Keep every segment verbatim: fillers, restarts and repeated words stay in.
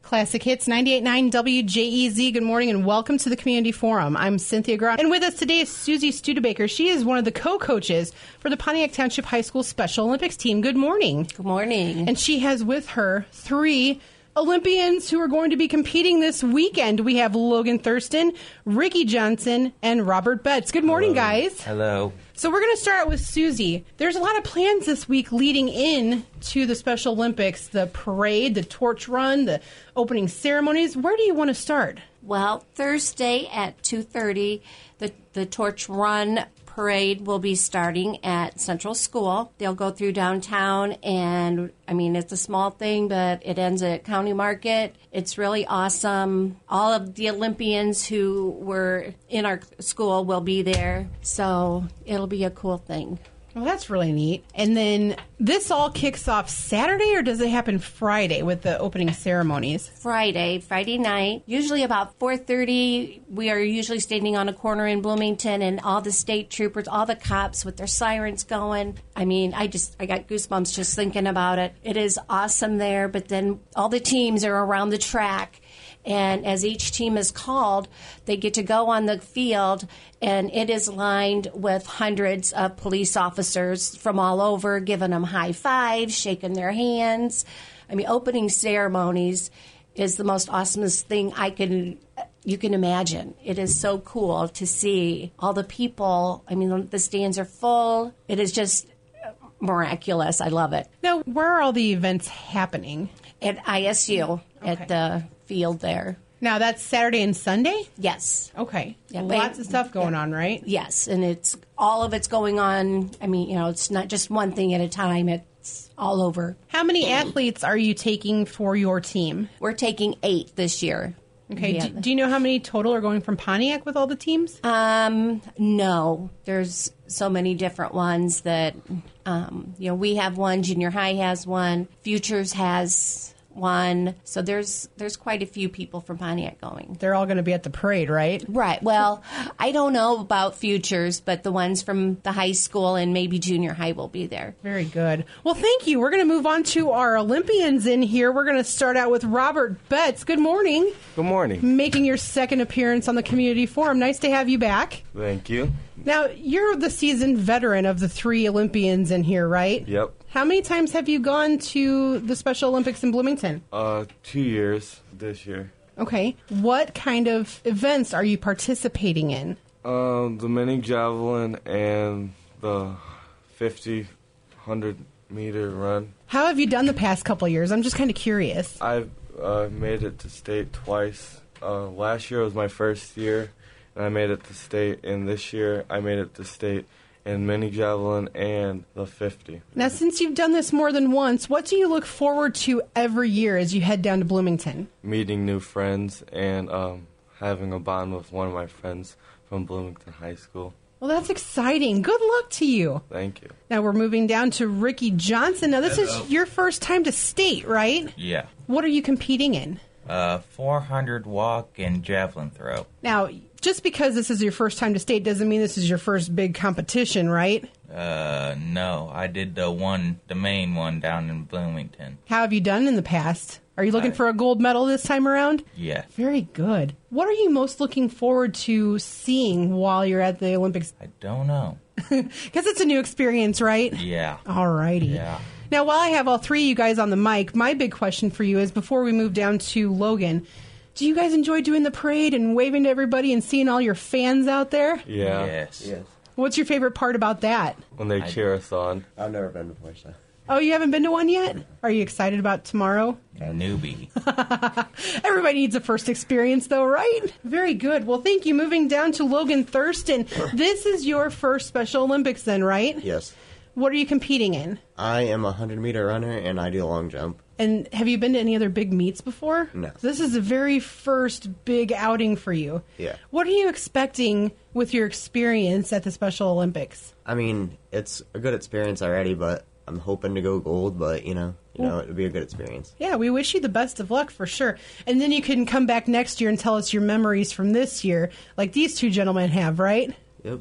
Classic Hits ninety-eight point nine W J E Z. Good morning and welcome to the Community Forum. I'm Cynthia Grant. And with us today is Susie Studebaker. She is one of the co-coaches for the Pontiac Township High School Special Olympics team. Good morning. Good morning. And she has with her three Olympians who are going to be competing this weekend. We have Logan Thurston, Ricky Johnson, and Robert Betts. Good morning, Hello. guys. Hello. So we're going to start with Susie. There's a lot of plans this week leading in to the Special Olympics, the parade, the torch run, the opening ceremonies. Where do you want to start? Well, Thursday at two thirty, the, the torch run parade will be starting at Central School. They'll go through downtown, and, I mean, it's a small thing, but it ends at County Market. It's really awesome. All of the Olympians who were in our school will be there, so it'll be a cool thing. Well, that's really neat. And then this all kicks off Saturday, or does it happen Friday with the opening ceremonies? Friday, Friday night. Usually about four thirty, we are usually standing on a corner in Bloomington, and all the state troopers, all the cops with their sirens going. I mean, I just, I got goosebumps just thinking about it. It is awesome there, but then all the teams are around the track. And as each team is called, they get to go on the field, and it is lined with hundreds of police officers from all over, giving them high fives, shaking their hands. I mean, opening ceremonies is the most awesomest thing I can you can imagine. It is so cool to see all the people. I mean, the stands are full. It is just miraculous. I love it. Now, where are all the events happening? At I S U, Okay. at the field there. Now, that's Saturday and Sunday? Yes. Okay. Yeah, Lots but- of stuff going yeah. on, right? Yes, and it's all of it's going on. I mean, you know, it's not just one thing at a time. It's all over. How many athletes are you taking for your team? We're taking eight this year. Okay. Yeah. Do, do you know how many total are going from Pontiac with all the teams? Um, no, there's so many different ones that, um, you know, we have one, junior high has one, Futures has one. So there's there's quite a few people from Pontiac going. They're all going to be at the parade, right? Right. Well, I don't know about Futures, but the ones from the high school and maybe junior high will be there. Very good. Well, thank you. We're going to move on to our Olympians in here. We're going to start out with Robert Betts. Good morning. Good morning. Making your second appearance on the Community Forum. Nice to have you back. Thank you. Now, you're the seasoned veteran of the three Olympians in here, right? Yep. How many times have you gone to the Special Olympics in Bloomington? Uh, two years this year. Okay. What kind of events are you participating in? Um, the mini javelin and the fifty, one hundred meter run. How have you done the past couple of years? I'm just kind of curious. I've uh, made it to state twice. Uh, last year was my first year, and I made it to state. And this year, I made it to state in mini javelin and the fifty. Now, since you've done this more than once, what do you look forward to every year as you head down to Bloomington? Meeting new friends and um, having a bond with one of my friends from Bloomington High School. Well, that's exciting. Good luck to you. Thank you. Now we're moving down to Ricky Johnson. Now, this Hello. is your first time to state, right? Yeah. What are you competing in? Uh, four hundred walk and javelin throw. Now, just because this is your first time to state doesn't mean this is your first big competition, right? Uh, no, I did the one, the main one down in Bloomington. How have you done in the past? Are you looking I- for a gold medal this time around? Yeah. Very good. What are you most looking forward to seeing while you're at the Olympics? I don't know. Because it's a new experience, right? Yeah. All righty. Yeah. Now, while I have all three of you guys on the mic, my big question for you is, before we move down to Logan, do you guys enjoy doing the parade and waving to everybody and seeing all your fans out there? Yeah. Yes. Yes. What's your favorite part about that? When they I- cheer us on. I've never been before, so. Oh, you haven't been to one yet? Are you excited about tomorrow? A newbie. Everybody needs a first experience, though, right? Very good. Well, thank you. Moving down to Logan Thurston. This is your first Special Olympics then, right? Yes. What are you competing in? I am a one hundred meter runner, and I do long jump. And have you been to any other big meets before? No. This is the very first big outing for you. Yeah. What are you expecting with your experience at the Special Olympics? I mean, it's a good experience already, but I'm hoping to go gold, but, you know, you know, it'll be a good experience. Yeah, we wish you the best of luck for sure. And then you can come back next year and tell us your memories from this year, like these two gentlemen have, right? Yep.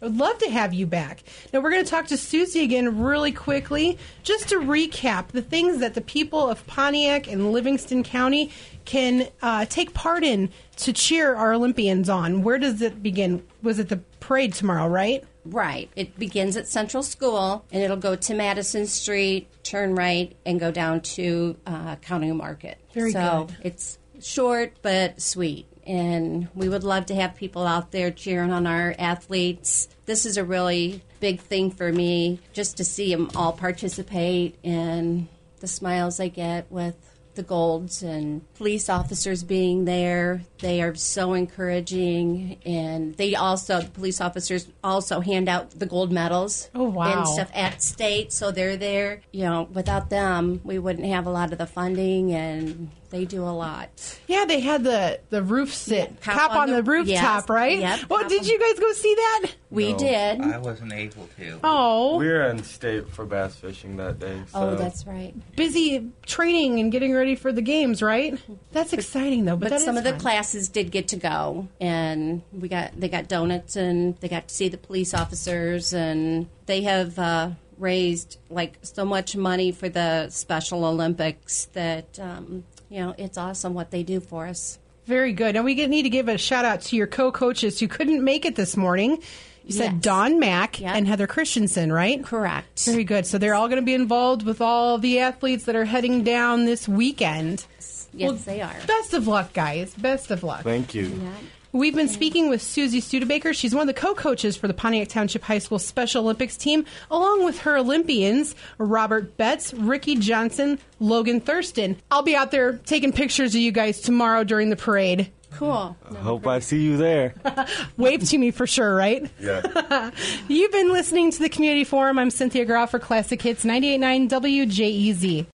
I would love to have you back. Now, we're going to talk to Susie again really quickly, just to recap the things that the people of Pontiac and Livingston County can uh, take part in to cheer our Olympians on. Where does it begin? Was it the parade tomorrow, right? Right. It begins at Central School, and it'll go to Madison Street, turn right, and go down to uh, County Market. Very so good. It's short but sweet, and we would love to have people out there cheering on our athletes. This is a really big thing for me, just to see them all participate and the smiles I get with the golds and police officers being there. They are so encouraging, and they also, the police officers also hand out the gold medals Oh, wow. and stuff at state, so they're there. You know, without them, we wouldn't have a lot of the funding, and they do a lot. Yeah, they had the, the roof sit, Cop cop on on the, the- rooftop, yes, right? yep, Well, cop did on- you guys go see that? We No, did. I wasn't able to. Oh, We were in state for bass fishing that day. So. Oh, that's right. busy training and getting ready for the games, right? That's exciting, though. But, But that some is of the fun. classes did get to go, and we got they got donuts, and they got to see the police officers, and they have uh, raised like so much money for the Special Olympics that um, you know, it's awesome what they do for us. Very good. And we get- need to give a shout out to your co-coaches who couldn't make it this morning. You said Yes. Dawn Mack Yep. and Heather Christensen, right? Correct. Very good. So they're all going to be involved with all the athletes that are heading down this weekend. Yes, Well, they are. Best of luck, guys. Best of luck. Thank you. Yeah. We've been speaking with Susie Studebaker. She's one of the co-coaches for the Pontiac Township High School Special Olympics team, along with her Olympians, Robert Betts, Ricky Johnson, Logan Thurston. I'll be out there taking pictures of you guys tomorrow during the parade. Cool. I hope I see you there. Wave to me for sure, right? Yeah. You've been listening to the Community Forum. I'm Cynthia Groff for Classic Hits ninety-eight point nine W J E Z.